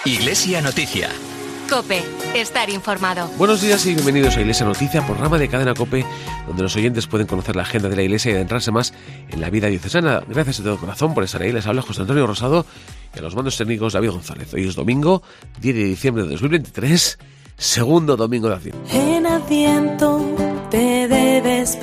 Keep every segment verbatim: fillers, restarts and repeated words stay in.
Iglesia Noticia. COPE. Estar informado. Buenos días y bienvenidos a Iglesia Noticia, programa de Cadena COPE, donde los oyentes pueden conocer la agenda de la Iglesia y adentrarse más en la vida diocesana. Gracias de todo corazón por estar ahí. Les habla José Antonio Rosado y a los mandos técnicos David González. Hoy es domingo, diez de diciembre de dos mil veintitrés, segundo domingo de Adviento. En Adviento te debes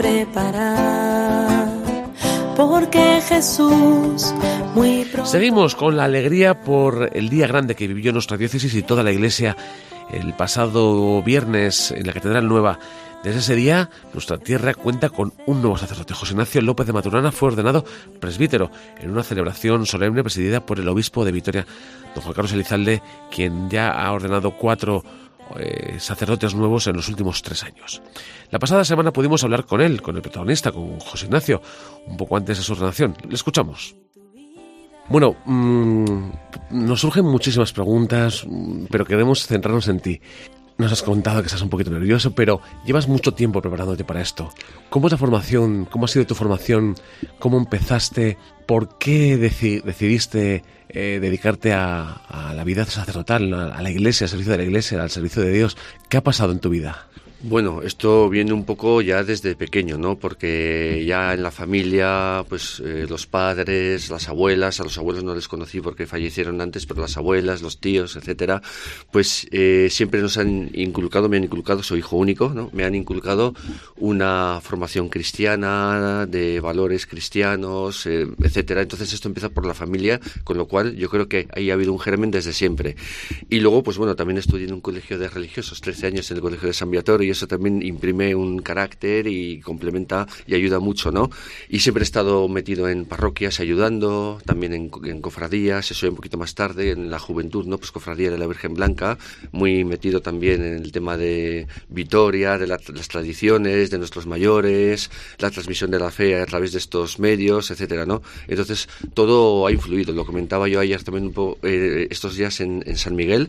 preparar, porque Jesús muy pronto... Seguimos con la alegría por el día grande que vivió nuestra diócesis y toda la Iglesia el pasado viernes en la Catedral Nueva. Desde ese día, nuestra tierra cuenta con un nuevo sacerdote. José Ignacio López de Maturana fue ordenado presbítero en una celebración solemne presidida por el obispo de Vitoria, don Juan Carlos Elizalde, quien ya ha ordenado cuatro eh, sacerdotes nuevos en los últimos tres años. La pasada semana pudimos hablar con él, con el protagonista, con José Ignacio, un poco antes de su ordenación. Le escuchamos. Bueno, mmm, nos surgen muchísimas preguntas, pero queremos centrarnos en ti. Nos has contado que estás un poquito nervioso, pero llevas mucho tiempo preparándote para esto. ¿Cómo es la formación? ¿Cómo ha sido tu formación? ¿Cómo empezaste? ¿Por qué deci- decidiste eh, dedicarte a, a la vida sacerdotal, a, a la Iglesia, al servicio de la Iglesia, al servicio de Dios? ¿Qué ha pasado en tu vida? Bueno, esto viene un poco ya desde pequeño, ¿no? Porque ya en la familia, pues eh, los padres, las abuelas, a los abuelos no les conocí porque fallecieron antes, pero las abuelas, los tíos, etcétera, pues eh, siempre nos han inculcado, me han inculcado, soy hijo único, ¿no? Me han inculcado una formación cristiana, de valores cristianos, eh, etcétera. Entonces esto empieza por la familia, con lo cual yo creo que ahí ha habido un germen desde siempre. Y luego, pues bueno, también estudié en un colegio de religiosos, trece años en el colegio de San Viator, y eso también imprime un carácter y complementa y ayuda mucho, ¿no? Y siempre he estado metido en parroquias ayudando, también en, en cofradías, eso un poquito más tarde, en la juventud, ¿no? Pues cofradía de la Virgen Blanca, muy metido también en el tema de Vitoria, de la, las tradiciones, de nuestros mayores, la transmisión de la fe a través de estos medios, etcétera, ¿no? Entonces, todo ha influido, lo comentaba yo ayer también un poco, eh, estos días en, en San Miguel,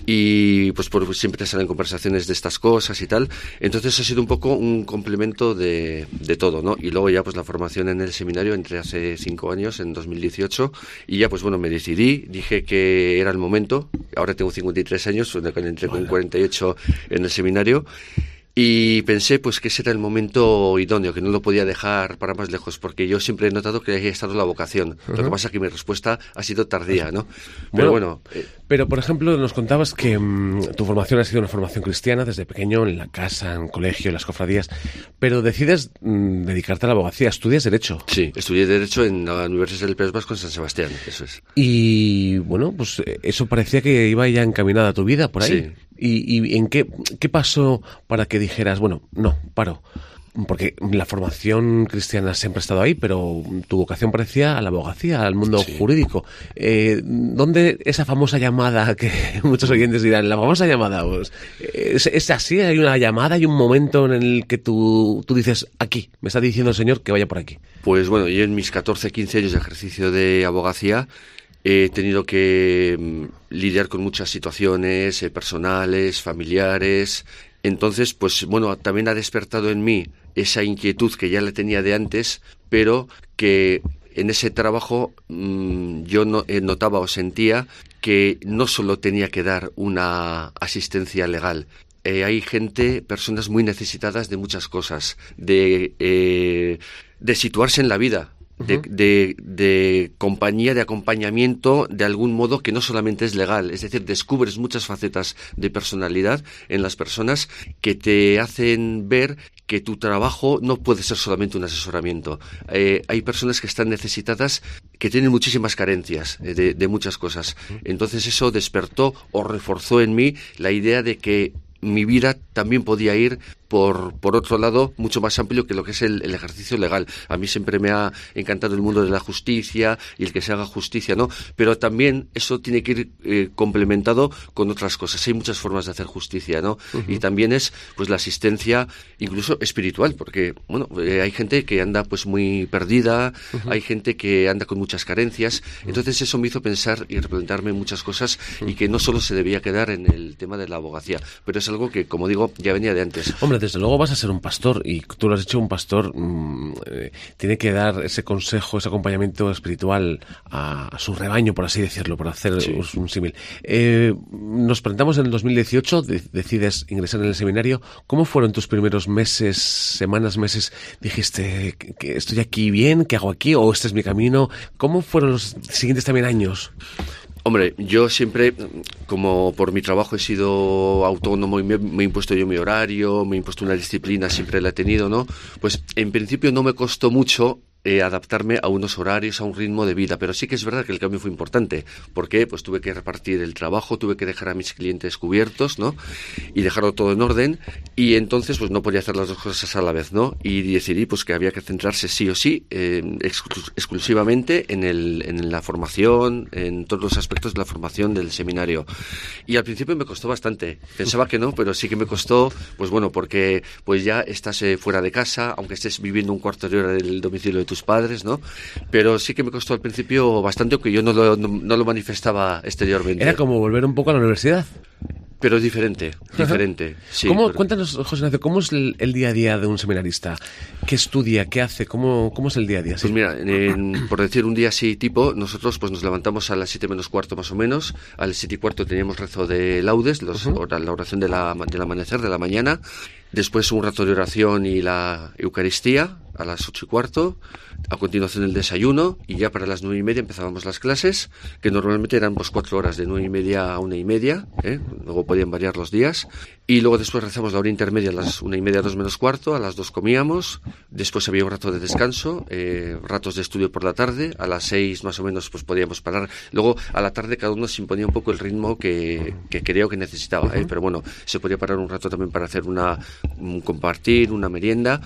y pues por, siempre te salen conversaciones de estas cosas y tal. Entonces ha sido un poco un complemento de, de todo, ¿no? Y luego ya pues la formación en el seminario, entré hace cinco años, en dos mil dieciocho, y ya pues bueno, me decidí, dije que era el momento. Ahora tengo cincuenta y tres años, entré con cuarenta y ocho en el seminario, y pensé pues que ese era el momento idóneo, que no lo podía dejar para más lejos, porque yo siempre he notado que ahí ha estado la vocación. Uh-huh. Lo que pasa es que mi respuesta ha sido tardía, ¿no? Pero bueno... bueno eh, pero, por ejemplo, nos contabas que mmm, tu formación ha sido una formación cristiana desde pequeño, en la casa, en el colegio, en las cofradías, pero decides mmm, dedicarte a la abogacía. ¿Estudias Derecho? Sí, estudié Derecho en la Universidad del País Vasco en San Sebastián, eso es. Y, bueno, pues eso parecía que iba ya encaminada a tu vida, por ahí. Sí. ¿Y, y en qué, qué pasó para que dijeras, bueno, no, paro? Porque la formación cristiana siempre ha estado ahí, pero tu vocación parecía a la abogacía, al mundo sí. jurídico. Eh, ¿Dónde esa famosa llamada que muchos oyentes dirán, la famosa llamada? Pues, ¿es, ¿Es así? ¿Hay una llamada? ¿Hay un momento en el que tú, tú dices, aquí, me está diciendo el Señor que vaya por aquí? Pues bueno, yo en mis catorce, quince años de ejercicio de abogacía he tenido que mm, lidiar con muchas situaciones eh, personales, familiares. Entonces, pues bueno, también ha despertado en mí esa inquietud que ya la tenía de antes, pero que en ese trabajo mmm, yo no, eh, notaba o sentía que no solo tenía que dar una asistencia legal. Eh, hay gente, personas muy necesitadas de muchas cosas, de, eh, de situarse en la vida. De, de, de compañía, de acompañamiento, de algún modo que no solamente es legal, es decir, descubres muchas facetas de personalidad en las personas que te hacen ver que tu trabajo no puede ser solamente un asesoramiento. Eh, hay personas que están necesitadas, que tienen muchísimas carencias eh, de, de muchas cosas. Entonces eso despertó o reforzó en mí la idea de que mi vida también podía ir por, por otro lado, mucho más amplio que lo que es el, el ejercicio legal. A mí siempre me ha encantado el mundo de la justicia y el que se haga justicia, ¿no? Pero también eso tiene que ir eh, complementado con otras cosas. Hay muchas formas de hacer justicia, ¿no? Uh-huh. Y también es, pues, la asistencia incluso espiritual, porque, bueno, eh, hay gente que anda, pues, muy perdida, uh-huh. hay gente que anda con muchas carencias. Uh-huh. Entonces eso me hizo pensar y replantearme muchas cosas uh-huh. y que no solo se debía quedar en el tema de la abogacía, pero es algo que, como digo, ya venía de antes. Hombre, Hombre, desde luego vas a ser un pastor, y tú lo has dicho, un pastor mmm, eh, tiene que dar ese consejo, ese acompañamiento espiritual a, a su rebaño, por así decirlo, por hacer sí. un, un símil. Eh, nos presentamos en el dos mil dieciocho, de, decides ingresar en el seminario. ¿Cómo fueron tus primeros meses, semanas, meses? ¿Dijiste que estoy aquí bien, qué hago aquí, o este es mi camino? ¿Cómo fueron los siguientes también años? Hombre, yo siempre, como por mi trabajo he sido autónomo y me, me he impuesto yo mi horario, me he impuesto una disciplina, siempre la he tenido, ¿no? Pues en principio no me costó mucho Eh, adaptarme a unos horarios, a un ritmo de vida, pero sí que es verdad que el cambio fue importante, porque pues tuve que repartir el trabajo, tuve que dejar a mis clientes cubiertos, ¿no? Y dejarlo todo en orden, y entonces pues no podía hacer las dos cosas a la vez, ¿no? Y decidí pues que había que centrarse sí o sí, eh, exclu- exclusivamente en, el, en la formación, en todos los aspectos de la formación del seminario. Y al principio me costó bastante, pensaba que no, pero sí que me costó, pues bueno, porque pues ya estás eh, fuera de casa, aunque estés viviendo un cuarto de hora del domicilio de tu padres, ¿no? Pero sí que me costó al principio bastante, aunque yo no lo, no, no lo manifestaba exteriormente. Era como volver un poco a la universidad. Pero diferente, diferente. Sí, ¿Cómo, pero... Cuéntanos, José Ignacio, ¿cómo es el, el día a día de un seminarista? ¿Qué estudia? ¿Qué hace? ¿Cómo, cómo es el día a día? ¿Sí? Pues mira, en, por decir un día así tipo, nosotros pues nos levantamos a las siete menos cuarto más o menos, a las siete y cuarto teníamos rezo de laudes, los, uh-huh. la oración de la, del amanecer, de la mañana, después un rato de oración y la Eucaristía a las ocho y cuarto, a continuación el desayuno, y ya para las nueve y media empezábamos las clases, que normalmente eran pues cuatro horas, de nueve y media a una y media, ¿eh? Luego podían variar los días, y luego después rezamos la hora intermedia a las una y media, dos menos cuarto, a las dos comíamos, después había un rato de descanso, eh, ratos de estudio por la tarde, a las seis más o menos pues podíamos parar, luego a la tarde cada uno se imponía un poco el ritmo que, que creo que necesitaba, ¿eh? Pero bueno, se podía parar un rato también para hacer una, un compartir, una merienda,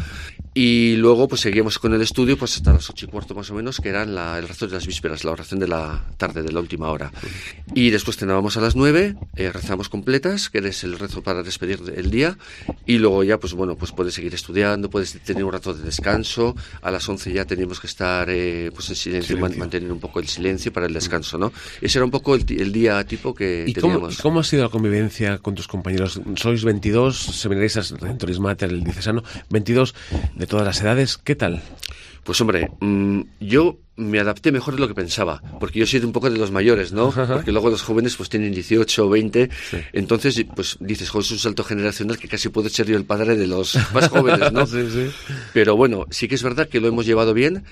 y luego pues seguíamos con el estudio pues hasta las ocho y cuarto más o menos, que eran la, el rezo de las vísperas, la oración de la tarde, de la última hora. Y después cenábamos a las nueve, eh, rezamos completas, que es el rezo para despedir el día, y luego ya pues bueno, pues puedes seguir estudiando, puedes tener un rato de descanso, a las once ya teníamos que estar eh, pues en silencio, silencio. Man, mantener un poco el silencio para el descanso, ¿no? Ese era un poco el, el día tipo que ¿Y teníamos. Cómo, ¿Cómo ha sido la convivencia con tus compañeros? Sois veintidós seminaristas, Redentoris Mater, el diocesano, veintidós de todas las edades, ¿qué tal? Pues hombre, mmm, yo me adapté mejor de lo que pensaba, porque yo soy de un poco de los mayores, ¿no? Porque luego los jóvenes pues tienen dieciocho o veinte, sí. Entonces pues dices, joder, es un salto generacional que casi puedo ser yo el padre de los más jóvenes, ¿no? Sí, sí. Pero bueno, sí que es verdad que lo hemos llevado bien,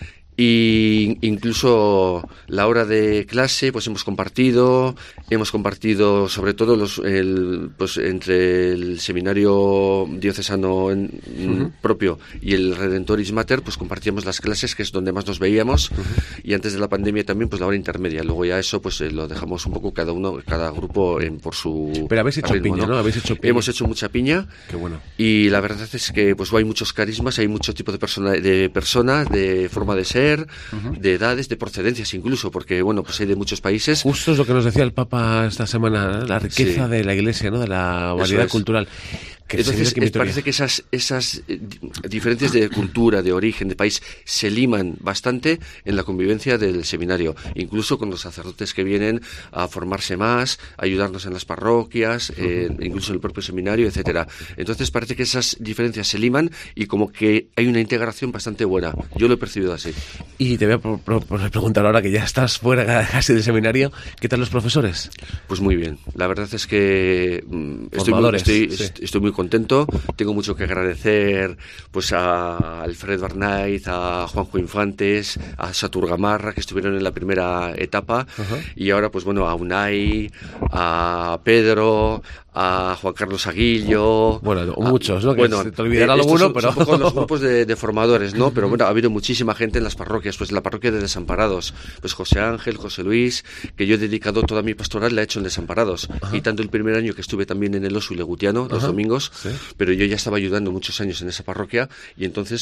y incluso la hora de clase pues hemos compartido, hemos compartido sobre todo los el, pues entre el seminario diocesano en, uh-huh. propio y el Redentoris Mater, pues compartíamos las clases, que es donde más nos veíamos, uh-huh. y antes de la pandemia también pues la hora intermedia. Luego ya eso pues eh, lo dejamos un poco cada uno, cada grupo en, por su Pero habéis hecho ritmo, piña, ¿no? ¿no? ¿Habéis hecho piña? Hemos hecho mucha piña. Qué bueno. Y la verdad es que pues hay muchos carismas, hay mucho tipo de persona, de personas, de forma de ser, uh-huh. de edades, de procedencias incluso, porque bueno, pues hay de muchos países. Justo es lo que nos decía el Papa esta semana, ¿eh? La riqueza sí. de la Iglesia, ¿no? De la variedad es. cultural. Que Entonces es, parece que esas esas eh, diferencias de cultura, de origen, de país se liman bastante en la convivencia del seminario, incluso con los sacerdotes que vienen a formarse más, a ayudarnos en las parroquias, eh, incluso en el propio seminario, etcétera. Entonces parece que esas diferencias se liman y como que hay una integración bastante buena. Yo lo he percibido así. Y te voy a por, por, por preguntar ahora que ya estás fuera casi del seminario, ¿qué tal los profesores? Pues muy bien. La verdad es que mm, estoy, muy, estoy, sí. estoy muy contento, tengo mucho que agradecer pues a Alfred Barnaiz, a Juanjo Infantes, a Satur Gamarra, que estuvieron en la primera etapa, uh-huh. y ahora pues bueno a Unai, a Pedro, a Juan Carlos Aguillo, bueno, muchos, ¿no? Que bueno, se te olvidará alguno, son, pero son un poco los grupos de, de formadores, ¿no? Pero bueno, ha habido muchísima gente en las parroquias, pues en la parroquia de Desamparados, pues José Ángel, José Luis, que yo he dedicado toda mi pastoral, la he hecho en Desamparados, uh-huh. y tanto el primer año que estuve también en el Osu y Legutiano, los uh-huh. domingos, ¿sí? Pero yo ya estaba ayudando muchos años en esa parroquia, y entonces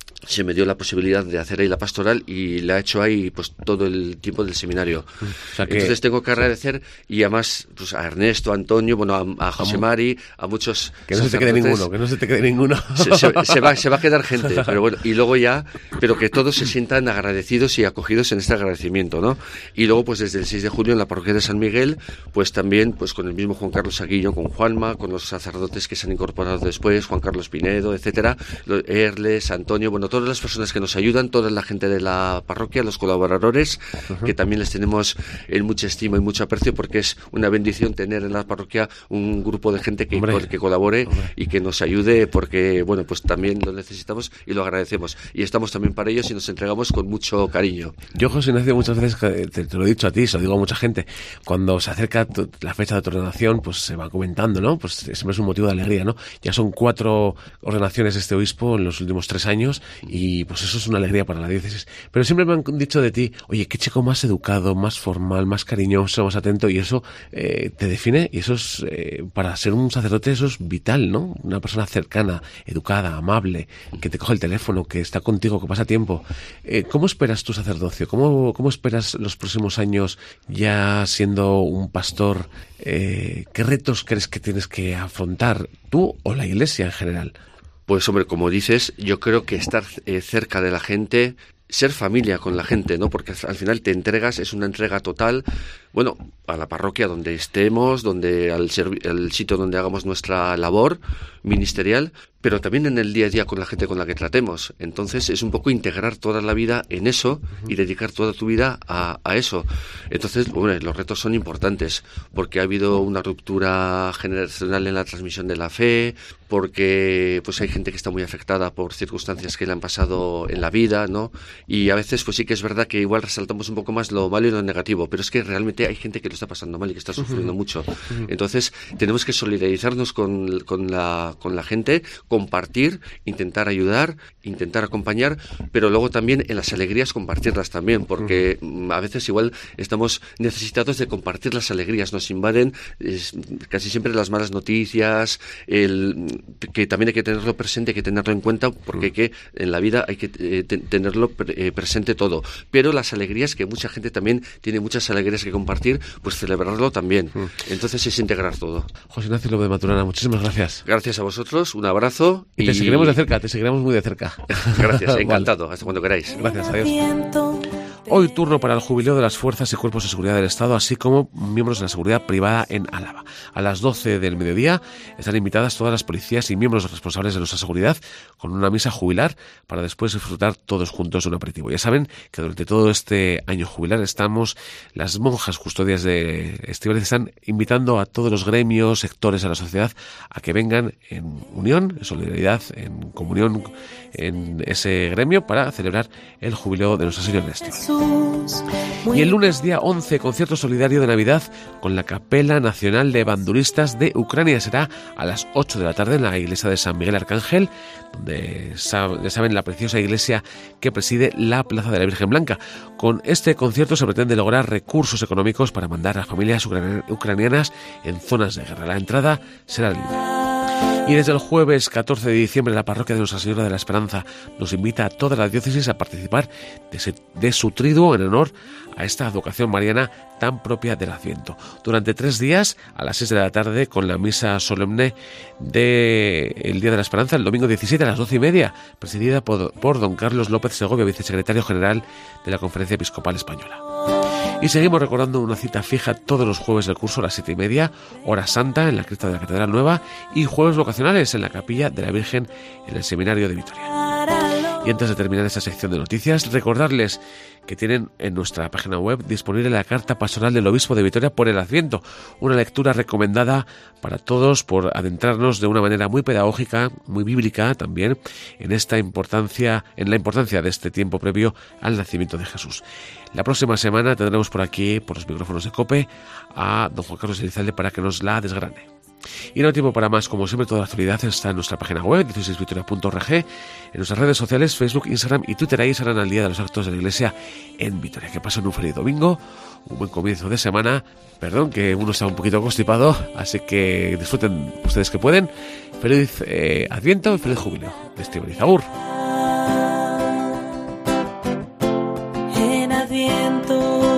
se me dio la posibilidad de hacer ahí la pastoral y la he hecho ahí pues todo el tiempo del seminario. O sea que... Entonces tengo que agradecer, y además pues a Ernesto, a Antonio, bueno, a, a José Mari, a muchos... Que no se te quede ninguno, que no se te quede ninguno. Se, se, se, va, se va a quedar gente, pero bueno, y luego ya, pero que todos se sientan agradecidos y acogidos en este agradecimiento, ¿no? Y luego pues desde el seis de julio en la parroquia de San Miguel, pues también pues con el mismo Juan Carlos Aguillo, con Juanma, con los sacerdotes que se han incorporado después, Juan Carlos Pinedo, etcétera, Erles, Antonio, bueno, todas las personas que nos ayudan, toda la gente de la parroquia, los colaboradores, uh-huh. que también les tenemos en mucha estima y mucho aprecio, porque es una bendición tener en la parroquia un grupo de gente que, hombre, que colabore hombre. y que nos ayude, porque, bueno, pues también lo necesitamos y lo agradecemos. Y estamos también para ellos y nos entregamos con mucho cariño. Yo, José Ignacio, muchas veces, te, te lo he dicho a ti, se lo digo a mucha gente, cuando se acerca tu, la fecha de tu ordenación, pues se va comentando, ¿no? Pues siempre es un motivo de alegría, ¿no? Ya son cuatro ordenaciones de este obispo en los últimos tres años y pues eso es una alegría para la diócesis. Pero siempre me han dicho de ti, oye, qué chico más educado, más formal, más cariñoso, más atento, y eso eh, te define, y eso es, eh, para ser un sacerdote, eso es vital, ¿no? Una persona cercana, educada, amable, que te coge el teléfono, que está contigo, que pasa tiempo. Eh, ¿Cómo esperas tu sacerdocio? ¿Cómo, cómo esperas los próximos años ya siendo un pastor? Eh, ¿Qué retos crees que tienes que afrontar tú o la Iglesia en general? Pues hombre, como dices, yo creo que estar eh, cerca de la gente, ser familia con la gente, ¿no? Porque al final te entregas, es una entrega total, bueno, a la parroquia donde estemos, donde al, servi- al sitio donde hagamos nuestra labor ministerial, pero también en el día a día con la gente con la que tratemos. Entonces es un poco integrar toda la vida en eso y dedicar toda tu vida a, a eso. Entonces, bueno, los retos son importantes, porque ha habido una ruptura generacional en la transmisión de la fe, porque pues hay gente que está muy afectada por circunstancias que le han pasado en la vida, ¿no? Y a veces pues sí que es verdad que igual resaltamos un poco más lo malo y lo negativo, pero es que realmente hay gente que lo está pasando mal y que está sufriendo mucho. Entonces tenemos que solidarizarnos con, con, la, con la gente, compartir, intentar ayudar, intentar acompañar, pero luego también en las alegrías compartirlas también, porque uh-huh. a veces igual estamos necesitados de compartir las alegrías, nos invaden es, casi siempre las malas noticias, el, que también hay que tenerlo presente, hay que tenerlo en cuenta, porque hay que, en la vida hay que eh, te, tenerlo pre, eh, presente todo, pero las alegrías, que mucha gente también tiene muchas alegrías que compartir, pues celebrarlo también. Uh-huh. Entonces es integrar todo. José Ignacio López de Maturana, muchísimas gracias. Gracias a vosotros, un abrazo. Y, y te seguiremos de cerca, te seguiremos muy de cerca. Gracias, encantado, vale. Hasta cuando queráis. Gracias, adiós. Hoy turno para el jubileo de las fuerzas y cuerpos de seguridad del Estado, así como miembros de la seguridad privada en Álava. A las doce del mediodía están invitadas todas las policías y miembros responsables de nuestra seguridad con una misa jubilar para después disfrutar todos juntos de un aperitivo. Ya saben que durante todo este año jubilar estamos, las monjas custodias de Estíbaliz están invitando a todos los gremios, sectores de la sociedad a que vengan en unión, en solidaridad, en comunión en ese gremio para celebrar el jubileo de Nuestra Señora de Estíbaliz. Y el lunes día once, concierto solidario de Navidad con la Capela Nacional de Banduristas de Ucrania. Será a las ocho de la tarde en la iglesia de San Miguel Arcángel, donde ya saben la preciosa iglesia que preside la Plaza de la Virgen Blanca. Con este concierto se pretende lograr recursos económicos para mandar a familias ucranianas en zonas de guerra. La entrada será libre. Y desde el jueves catorce de diciembre la parroquia de Nuestra Señora de la Esperanza nos invita a toda la diócesis a participar de, ese, de su triduo en honor a esta advocación mariana tan propia del Adviento. Durante tres días, a las seis de la tarde, con la misa solemne del Día de la Esperanza, el domingo diecisiete a las doce y media, presidida por, por don Carlos López Segovia, vicesecretario general de la Conferencia Episcopal Española. Y seguimos recordando una cita fija todos los jueves del curso a las siete y media, hora santa en la cripta de la Catedral Nueva, y jueves vocacionales en la capilla de la Virgen en el Seminario de Vitoria. Y antes de terminar esta sección de noticias, recordarles que tienen en nuestra página web disponible la carta pastoral del Obispo de Vitoria por el Adviento, una lectura recomendada para todos por adentrarnos de una manera muy pedagógica, muy bíblica también, en esta importancia, en la importancia de este tiempo previo al nacimiento de Jesús. La próxima semana tendremos por aquí, por los micrófonos de COPE, a don Juan Carlos Elizalde para que nos la desgrane. Y no hay tiempo para más, como siempre toda la actualidad está en nuestra página web, dieciséis vitoria punto org, en nuestras redes sociales, Facebook, Instagram y Twitter. Ahí serán al día de los actos de la Iglesia en Vitoria. Que pasen un feliz domingo, un buen comienzo de semana. Perdón que uno está un poquito constipado, así que disfruten ustedes que pueden. Feliz eh, Adviento y feliz jubileo de Estíbaliz. Agur. viento